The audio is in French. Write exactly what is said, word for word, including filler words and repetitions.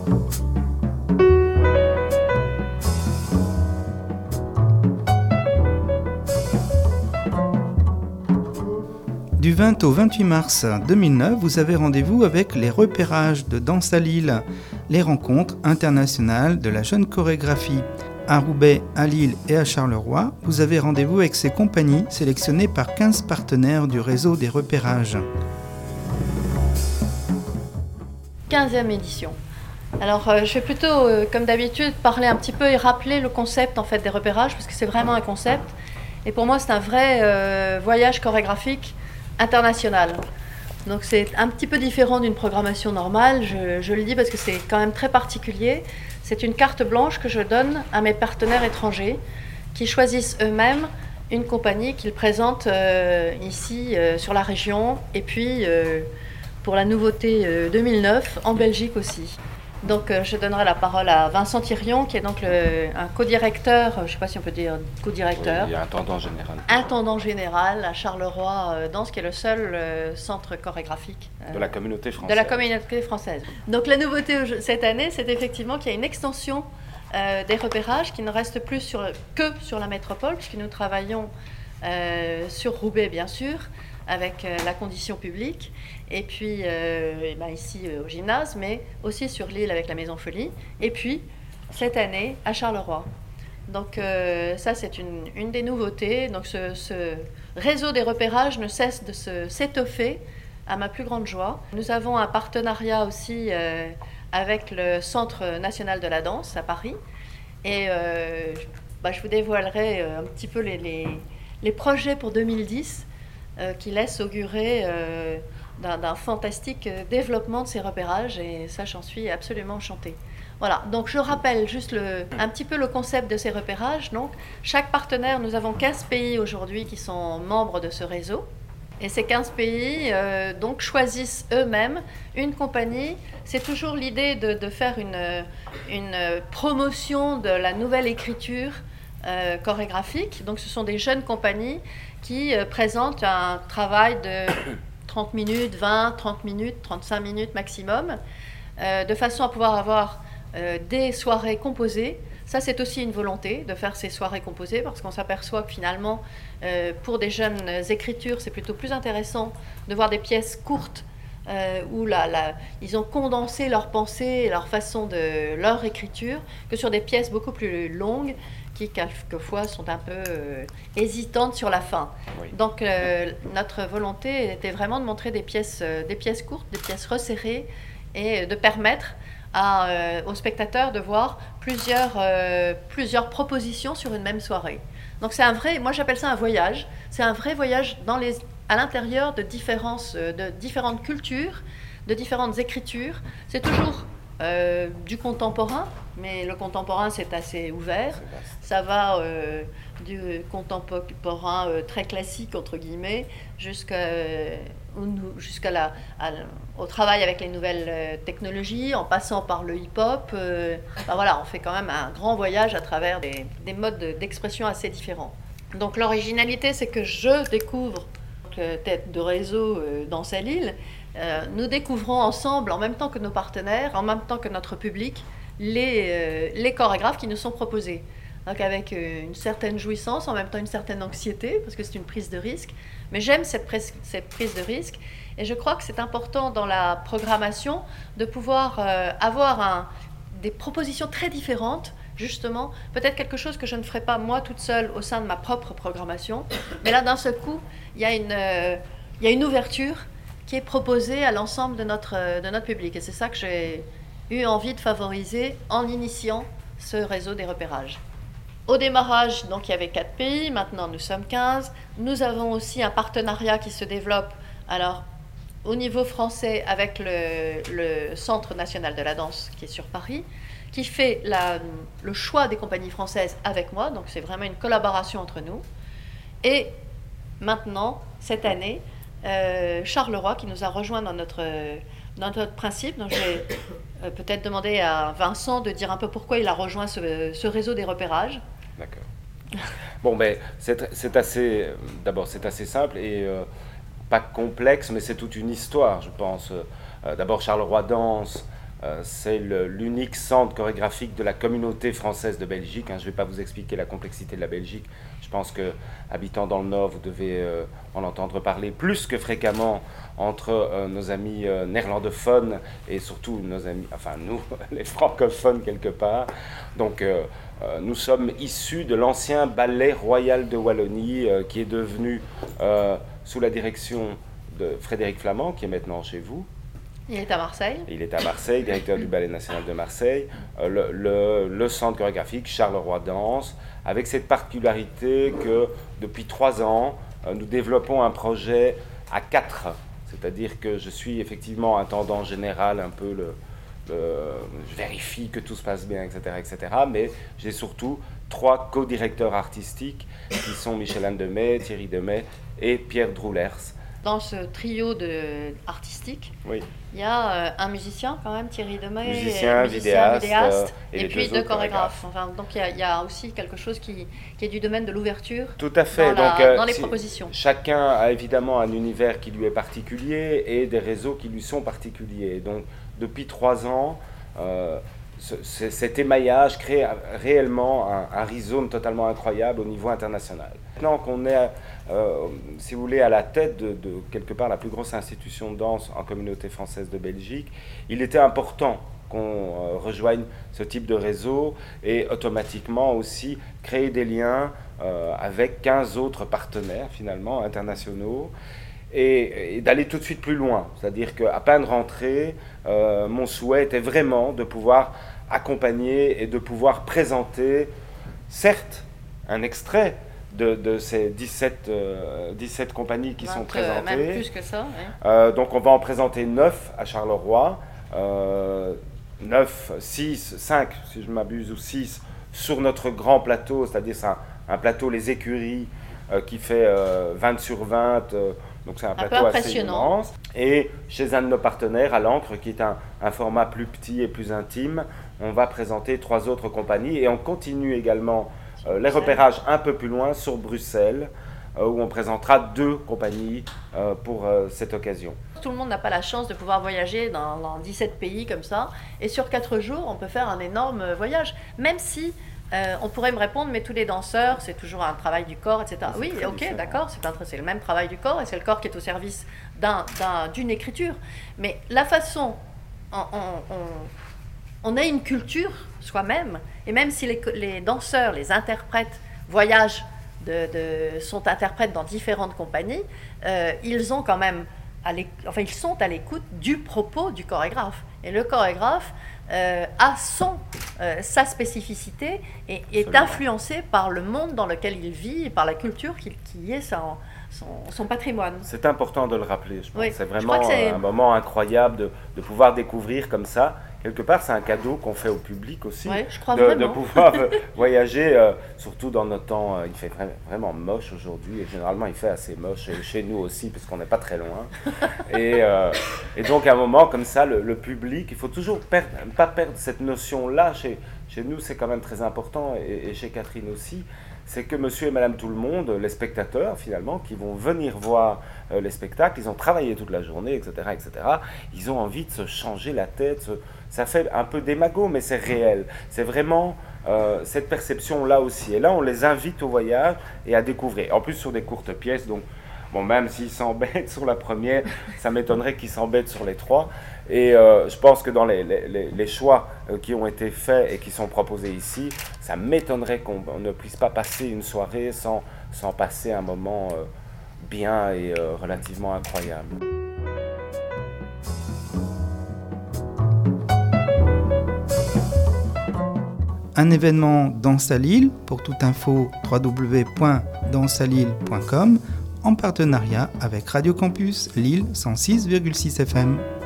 Du vingt au vingt-huit mars deux mille neuf, vous avez rendez-vous avec les repérages de Danse à Lille, les rencontres internationales de la jeune chorégraphie. À Roubaix, à Lille et à Charleroi, vous avez rendez-vous avec ces compagnies sélectionnées par quinze partenaires du réseau des repérages. quinzième édition. Alors euh, je vais plutôt, euh, comme d'habitude, parler un petit peu et rappeler le concept en fait, des repérages, parce que c'est vraiment un concept. Et pour moi, c'est un vrai euh, voyage chorégraphique international. Donc c'est un petit peu différent d'une programmation normale, je, je le dis parce que c'est quand même très particulier. C'est une carte blanche que je donne à mes partenaires étrangers qui choisissent eux-mêmes une compagnie qu'ils présentent euh, ici euh, sur la région et puis euh, pour la nouveauté euh, deux mille neuf en Belgique aussi. Donc euh, je donnerai la parole à Vincent Thirion qui est donc le, un co-directeur, je ne sais pas si on peut dire co-directeur. Oui, il y a un intendant général. Intendant général à Charleroi euh, Danse, qui est le seul euh, centre chorégraphique euh, de la communauté française. De la communauté française. Donc la nouveauté cette année, c'est effectivement qu'il y a une extension euh, des repérages qui ne reste plus sur, que sur la métropole, puisque nous travaillons euh, sur Roubaix bien sûr, avec euh, la condition publique, et puis euh, et ben ici euh, au gymnase, mais aussi sur Lille avec la Maison Folie, et puis cette année à Charleroi. Donc euh, ça c'est une, une des nouveautés. Donc ce, ce réseau des repérages ne cesse de se, s'étoffer à ma plus grande joie. Nous avons un partenariat aussi euh, avec le Centre national de la danse à Paris, et euh, bah, je vous dévoilerai un petit peu les, les, les projets pour deux mille dix. Euh, qui laisse augurer euh, d'un, d'un fantastique développement de ces repérages, et ça j'en suis absolument enchantée. Voilà, donc je rappelle juste le, un petit peu le concept de ces repérages. Donc, chaque partenaire, nous avons quinze pays aujourd'hui qui sont membres de ce réseau, et ces quinze pays euh, donc, choisissent eux-mêmes une compagnie. C'est toujours l'idée de, de faire une, une promotion de la nouvelle écriture euh, chorégraphique. Donc ce sont des jeunes compagnies qui euh, présentent un travail de trente minutes, vingt, trente minutes, trente-cinq minutes maximum, euh, de façon à pouvoir avoir euh, des soirées composées. Ça, c'est aussi une volonté de faire ces soirées composées, parce qu'on s'aperçoit que finalement, euh, pour des jeunes écritures, c'est plutôt plus intéressant de voir des pièces courtes euh, où la, la, ils ont condensé leurs pensées et leur façon de leur écriture, que sur des pièces beaucoup plus longues, qui quelquefois sont un peu euh, hésitantes sur la fin. Oui. Donc euh, notre volonté était vraiment de montrer des pièces, euh, des pièces courtes, des pièces resserrées, et de permettre à, euh, aux spectateurs de voir plusieurs, euh, plusieurs propositions sur une même soirée. Donc c'est un vrai, moi j'appelle ça un voyage, c'est un vrai voyage dans les, à l'intérieur de, différences, de différentes cultures, de différentes écritures. C'est toujours euh, du contemporain, mais le contemporain c'est assez ouvert. Ça va euh, du contemporain euh, très classique entre guillemets jusqu'à, euh, jusqu'à la, à, au travail avec les nouvelles euh, technologies, en passant par le hip-hop. Euh, ben voilà, on fait quand même un grand voyage à travers des, des modes d'expression assez différents. Donc l'originalité, c'est que je découvre euh, tête de réseau euh, Danse à Lille. Euh, nous découvrons ensemble, en même temps que nos partenaires, en même temps que notre public, les, euh, les chorégraphes qui nous sont proposés. Donc avec euh, une certaine jouissance, en même temps une certaine anxiété, parce que c'est une prise de risque. Mais j'aime cette, pres- cette prise de risque, et je crois que c'est important dans la programmation de pouvoir euh, avoir un, des propositions très différentes, justement, peut-être quelque chose que je ne ferais pas moi toute seule au sein de ma propre programmation, mais là d'un seul coup, il y a une, euh, il y a une ouverture qui est proposée à l'ensemble de notre, de notre public, et c'est ça que j'ai eu envie de favoriser en initiant ce réseau des repérages. Au démarrage, donc, il y avait quatre pays, maintenant nous sommes quinze. Nous avons aussi un partenariat qui se développe alors, au niveau français avec le, le Centre national de la danse qui est sur Paris, qui fait la, le choix des compagnies françaises avec moi, donc c'est vraiment une collaboration entre nous. Et maintenant, cette année, euh, Charleroi qui nous a rejoint dans notre, dans notre principe. Donc je vais euh, peut-être demander à Vincent de dire un peu pourquoi il a rejoint ce, ce réseau des repérages. D'accord. Bon, ben, c'est, c'est assez, d'abord, c'est assez simple et euh, pas complexe, mais c'est toute une histoire, je pense. Euh, d'abord, Charleroi Danse Euh, c'est le, l'unique centre chorégraphique de la communauté française de Belgique. Hein. Je ne vais pas vous expliquer la complexité de la Belgique. Je pense que, habitant dans le Nord, vous devez euh, en entendre parler plus que fréquemment entre euh, nos amis euh, néerlandophones et surtout nos amis, enfin nous, les francophones quelque part. Donc, euh, euh, nous sommes issus de l'ancien ballet royal de Wallonie euh, qui est devenu, euh, sous la direction de Frédéric Flamand, qui est maintenant chez vous. Il est à Marseille. Il est à Marseille, directeur du Ballet National de Marseille. Euh, le, le, le centre chorégraphique Charleroi Danse, avec cette particularité que depuis trois ans, euh, nous développons un projet à quatre. C'est-à-dire que je suis effectivement intendant général, un peu le, le, je vérifie que tout se passe bien, et cetera, et cetera. Mais j'ai surtout trois co-directeurs artistiques qui sont Michel-Anne Demey, Thierry Demey et Pierre Droulers. Dans ce trio de artistique, oui. il y a euh, un musicien quand même, Thierry Demey, musicien, et, vidéaste, vidéaste euh, et, et puis deux, deux chorégraphes. Enfin, donc il y, a, il y a aussi quelque chose qui, qui est du domaine de l'ouverture. Tout à fait. Dans, la, donc, euh, dans les si, propositions. Chacun a évidemment un univers qui lui est particulier et des réseaux qui lui sont particuliers. Donc depuis trois ans, euh, ce, ce, cet émaillage crée réellement un, un rhizome totalement incroyable au niveau international. Maintenant qu'on est, euh, si vous voulez, à la tête de, de quelque part la plus grosse institution de danse en communauté française de Belgique, il était important qu'on euh, rejoigne ce type de réseau et automatiquement aussi créer des liens euh, avec quinze autres partenaires finalement internationaux et, et d'aller tout de suite plus loin. C'est-à-dire qu'à peine rentré, euh, mon souhait était vraiment de pouvoir accompagner et de pouvoir présenter, certes, un extrait de, de ces dix-sept, euh, dix-sept compagnies qui vingt, sont présentées. Même plus que ça. Oui. Euh, donc on va en présenter neuf à Charleroi, euh, neuf, six, cinq si je m'abuse, ou six sur notre grand plateau, c'est-à-dire c'est un, un plateau Les Écuries euh, qui fait euh, vingt sur vingt, euh, donc c'est un, un plateau assez immense. Et chez un de nos partenaires, à l'Ancre, qui est un, un format plus petit et plus intime, on va présenter trois autres compagnies et on continue également euh, les repérages un peu plus loin sur Bruxelles, euh, où on présentera deux compagnies euh, pour euh, cette occasion. Tout le monde n'a pas la chance de pouvoir voyager dans, dans dix-sept pays comme ça, et sur quatre jours, on peut faire un énorme voyage, même si euh, on pourrait me répondre, mais tous les danseurs, c'est toujours un travail du corps, et cetera. Oui, ok, différent. D'accord, c'est, un, c'est le même travail du corps, et c'est le corps qui est au service d'un, d'un, d'une écriture. Mais la façon, on, on, on, on a une culture soi-même, et même si les, les danseurs, les interprètes voyagent, de, de, sont interprètes dans différentes compagnies, euh, ils ont quand même à enfin, ils sont à l'écoute du propos du chorégraphe. Et le chorégraphe euh, a son, euh, sa spécificité et est Absolument. influencé par le monde dans lequel il vit et par la culture qui, qui est son, son, son patrimoine. C'est important de le rappeler, je pense. Oui, c'est vraiment c'est... un moment incroyable de, de pouvoir découvrir comme ça. Quelque part, c'est un cadeau qu'on fait au public aussi, oui, je crois de, vraiment. de pouvoir voyager, euh, surtout dans nos temps. Euh, il fait vra- vraiment moche aujourd'hui, et généralement il fait assez moche, et chez nous aussi, parce qu'on n'est pas très loin. Et, euh, et donc, à un moment comme ça, le, le public, il faut toujours perdre, pas perdre cette notion-là. Chez, chez nous, c'est quand même très important, et, et chez Catherine aussi. C'est que monsieur et madame tout le monde, les spectateurs finalement, qui vont venir voir euh, les spectacles, ils ont travaillé toute la journée, et cetera, et cetera. Ils ont envie de se changer la tête. Se... Ça fait un peu démago, mais c'est réel. C'est vraiment euh, cette perception-là aussi. Et là, on les invite au voyage et à découvrir. En plus, sur des courtes pièces, donc bon, même s'ils s'embêtent sur la première, ça m'étonnerait qu'ils s'embêtent sur les trois. Et euh, je pense que dans les, les, les choix euh, qui ont été faits et qui sont proposés ici, ça m'étonnerait qu'on ne puisse pas passer une soirée sans, sans passer un moment euh, bien et euh, relativement incroyable. Un événement Danse à Lille, pour toute info w w w point danse à lille point com, en partenariat avec Radio Campus Lille cent six virgule six F M.